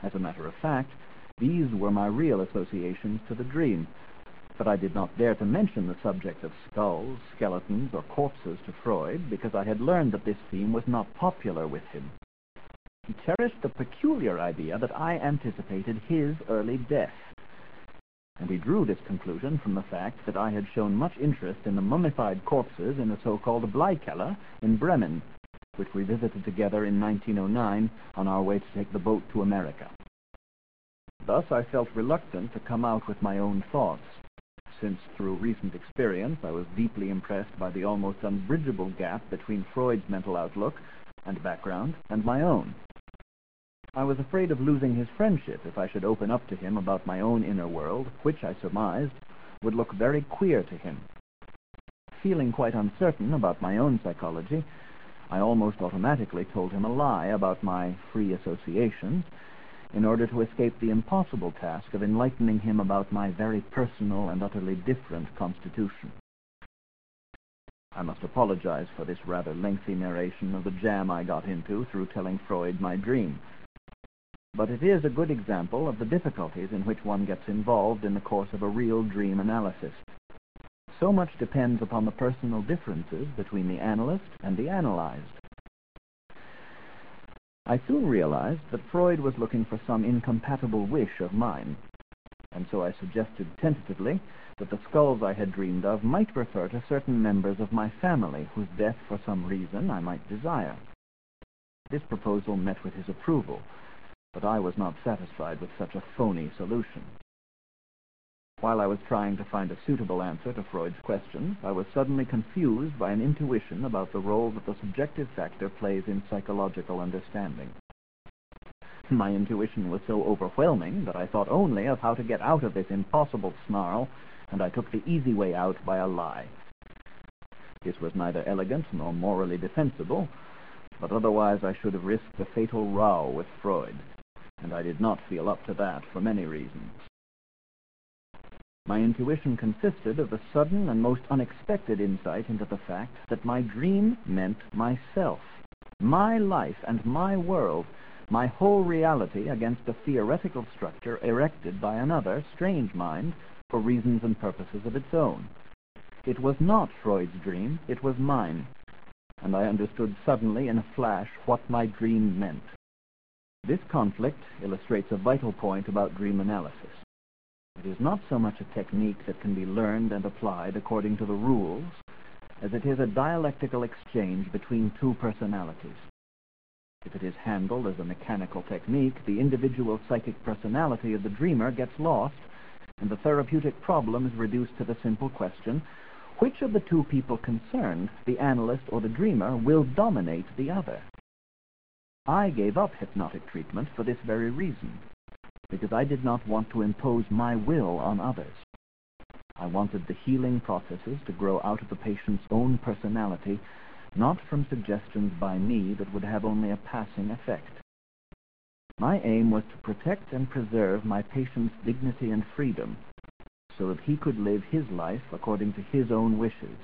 As a matter of fact, these were my real associations to the dream, but I did not dare to mention the subject of skulls, skeletons, or corpses to Freud, because I had learned that this theme was not popular with him. He cherished the peculiar idea that I anticipated his early death, and he drew this conclusion from the fact that I had shown much interest in the mummified corpses in the so-called Bleikeller in Bremen, which we visited together in 1909 on our way to take the boat to America. Thus I felt reluctant to come out with my own thoughts, since through recent experience I was deeply impressed by the almost unbridgeable gap between Freud's mental outlook and background and my own. I was afraid of losing his friendship if I should open up to him about my own inner world, which, I surmised, would look very queer to him. Feeling quite uncertain about my own psychology, I almost automatically told him a lie about my free associations, in order to escape the impossible task of enlightening him about my very personal and utterly different constitution. I must apologize for this rather lengthy narration of the jam I got into through telling Freud my dream. But it is a good example of the difficulties in which one gets involved in the course of a real dream analysis. So much depends upon the personal differences between the analyst and the analyzed. I soon realized that Freud was looking for some incompatible wish of mine, and so I suggested tentatively that the skulls I had dreamed of might refer to certain members of my family whose death for some reason I might desire. This proposal met with his approval, but I was not satisfied with such a phony solution. While I was trying to find a suitable answer to Freud's questions, I was suddenly confused by an intuition about the role that the subjective factor plays in psychological understanding. My intuition was so overwhelming that I thought only of how to get out of this impossible snarl, and I took the easy way out by a lie. This was neither elegant nor morally defensible, but otherwise I should have risked a fatal row with Freud, and I did not feel up to that for many reasons. My intuition consisted of the sudden and most unexpected insight into the fact that my dream meant myself, my life and my world, my whole reality against a theoretical structure erected by another, strange mind, for reasons and purposes of its own. It was not Freud's dream, it was mine, and I understood suddenly in a flash what my dream meant. This conflict illustrates a vital point about dream analysis. It is not so much a technique that can be learned and applied according to the rules, as it is a dialectical exchange between two personalities. If it is handled as a mechanical technique, the individual psychic personality of the dreamer gets lost, and the therapeutic problem is reduced to the simple question, which of the two people concerned, the analyst or the dreamer, will dominate the other? I gave up hypnotic treatment for this very reason, because I did not want to impose my will on others. I wanted the healing processes to grow out of the patient's own personality, not from suggestions by me that would have only a passing effect. My aim was to protect and preserve my patient's dignity and freedom, so that he could live his life according to his own wishes.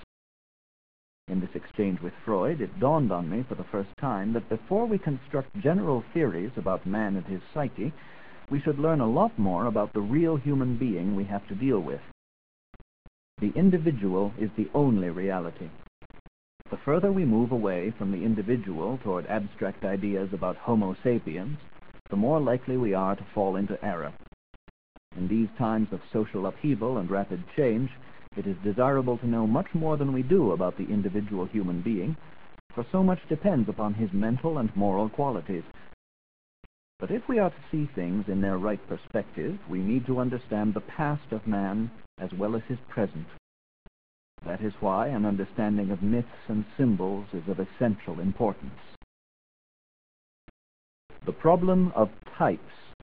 In this exchange with Freud, it dawned on me for the first time that before we construct general theories about man and his psyche, we should learn a lot more about the real human being we have to deal with. The individual is the only reality. The further we move away from the individual toward abstract ideas about Homo sapiens, the more likely we are to fall into error. In these times of social upheaval and rapid change, it is desirable to know much more than we do about the individual human being, for so much depends upon his mental and moral qualities. But if we are to see things in their right perspective, we need to understand the past of man as well as his present. That is why an understanding of myths and symbols is of essential importance. The problem of types.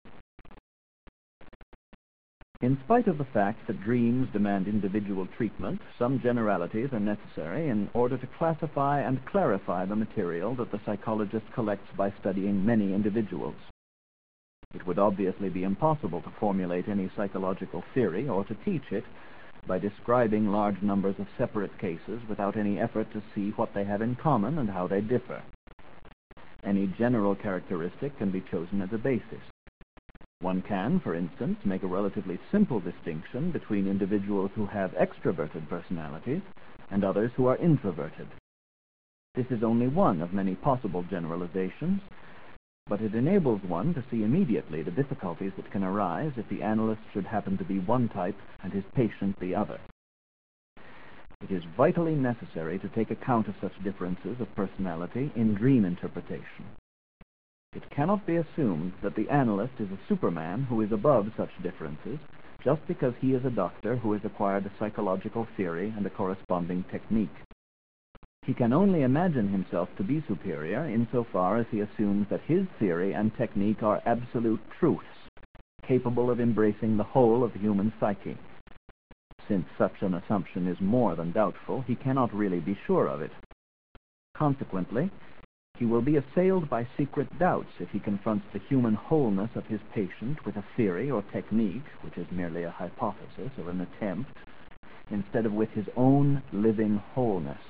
In spite of the fact that dreams demand individual treatment, some generalities are necessary in order to classify and clarify the material that the psychologist collects by studying many individuals. It would obviously be impossible to formulate any psychological theory or to teach it by describing large numbers of separate cases without any effort to see what they have in common and how they differ. Any general characteristic can be chosen as a basis, One can, for instance, make a relatively simple distinction between individuals who have extroverted personalities and others who are introverted. This is only one of many possible generalizations, but it enables one to see immediately the difficulties that can arise if the analyst should happen to be one type and his patient the other. It is vitally necessary to take account of such differences of personality in dream interpretation. It cannot be assumed that the analyst is a superman who is above such differences just because he is a doctor who has acquired a psychological theory and a corresponding technique. He can only imagine himself to be superior insofar as he assumes that his theory and technique are absolute truths, capable of embracing the whole of the human psyche. Since such an assumption is more than doubtful, he cannot really be sure of it. Consequently, he will be assailed by secret doubts if he confronts the human wholeness of his patient with a theory or technique, which is merely a hypothesis or an attempt, instead of with his own living wholeness.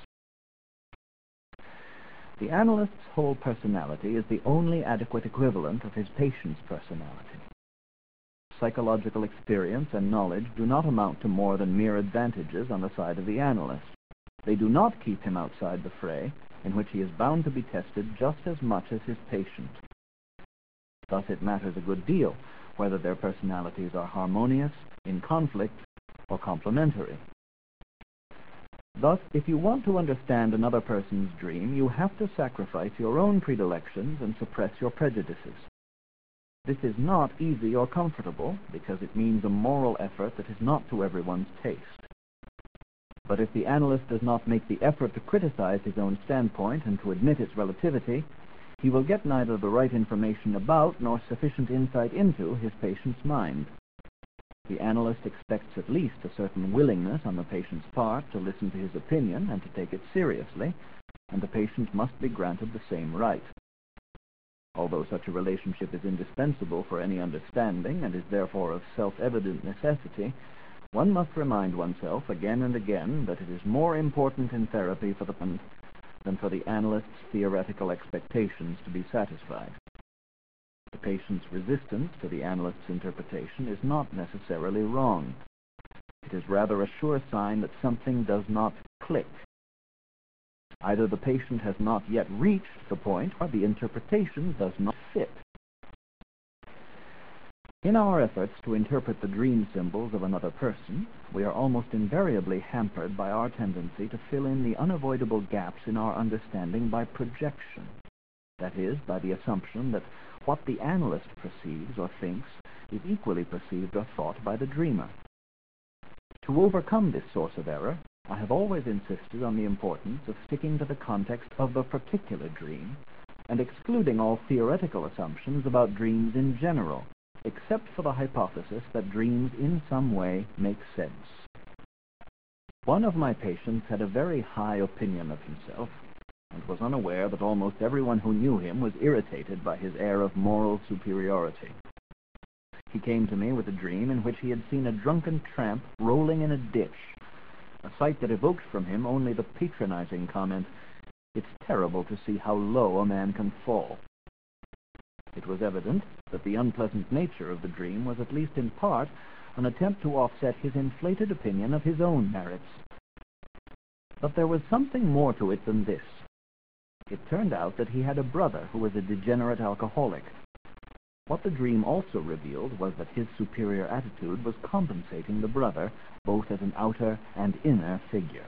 The analyst's whole personality is the only adequate equivalent of his patient's personality. Psychological experience and knowledge do not amount to more than mere advantages on the side of the analyst. They do not keep him outside the fray, in which he is bound to be tested just as much as his patient. Thus it matters a good deal whether their personalities are harmonious, in conflict, or complementary. Thus, if you want to understand another person's dream, you have to sacrifice your own predilections and suppress your prejudices. This is not easy or comfortable, because it means a moral effort that is not to everyone's taste. But if the analyst does not make the effort to criticize his own standpoint and to admit its relativity, he will get neither the right information about nor sufficient insight into his patient's mind. The analyst expects at least a certain willingness on the patient's part to listen to his opinion and to take it seriously, and the patient must be granted the same right. Although such a relationship is indispensable for any understanding and is therefore of self-evident necessity, one must remind oneself again and again that it is more important in therapy for the patient than for the analyst's theoretical expectations to be satisfied. The patient's resistance to the analyst's interpretation is not necessarily wrong. It is rather a sure sign that something does not click. Either the patient has not yet reached the point where the interpretation does not fit. In our efforts to interpret the dream symbols of another person, we are almost invariably hampered by our tendency to fill in the unavoidable gaps in our understanding by projection. That is, by the assumption that what the analyst perceives or thinks is equally perceived or thought by the dreamer. To overcome this source of error, I have always insisted on the importance of sticking to the context of the particular dream and excluding all theoretical assumptions about dreams in general, except for the hypothesis that dreams in some way make sense. One of my patients had a very high opinion of himself and was unaware that almost everyone who knew him was irritated by his air of moral superiority. He came to me with a dream in which he had seen a drunken tramp rolling in a ditch, a sight that evoked from him only the patronizing comment, "It's terrible to see how low a man can fall." It was evident that the unpleasant nature of the dream was at least in part an attempt to offset his inflated opinion of his own merits. But there was something more to it than this. It turned out that he had a brother who was a degenerate alcoholic. What the dream also revealed was that his superior attitude was compensating the brother, both as an outer and inner figure.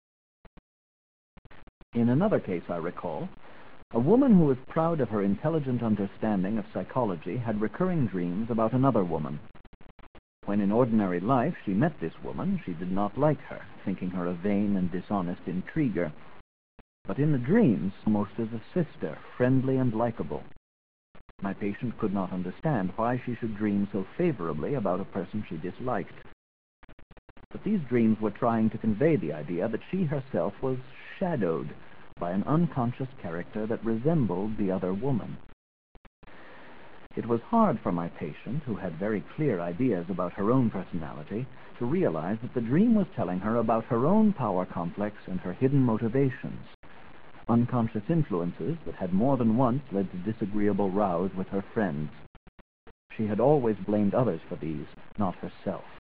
In another case I recall, a woman who was proud of her intelligent understanding of psychology had recurring dreams about another woman. When in ordinary life she met this woman, she did not like her, thinking her a vain and dishonest intriguer. But in the dreams, almost as a sister, friendly and likable. My patient could not understand why she should dream so favorably about a person she disliked. But these dreams were trying to convey the idea that she herself was shadowed by an unconscious character that resembled the other woman. It was hard for my patient, who had very clear ideas about her own personality, to realize that the dream was telling her about her own power complex and her hidden motivations, unconscious influences that had more than once led to disagreeable rows with her friends. She had always blamed others for these, not herself.